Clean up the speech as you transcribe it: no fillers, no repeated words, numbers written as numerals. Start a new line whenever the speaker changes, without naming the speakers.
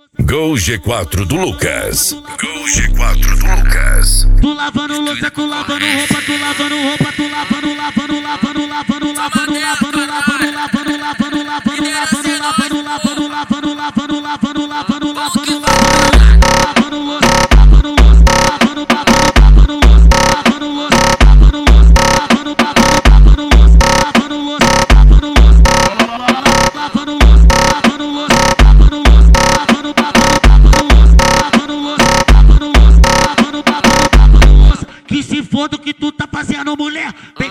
Gol G4 do Lucas. Gol G4 do Lucas.
Tu lavando louça, tu lavando roupa, tu lavando roupa, tu lavando, lavando, lavando, lavando, lavando, lavando, lavando, lavando, lavando, lavando, lavando, lavando, lavando, lavando, lavando, lavando, lavando, lavando, lavando, lavando louça, lavando louça, lavando, lavando louça, lavando louça, lavando louça, lavando, lavando louça, lavando louça, lavando louça, lavando louça, lavando louça, lavando louça, lavando, lavando louça, que se foda o que tu tá fazendo, mulher.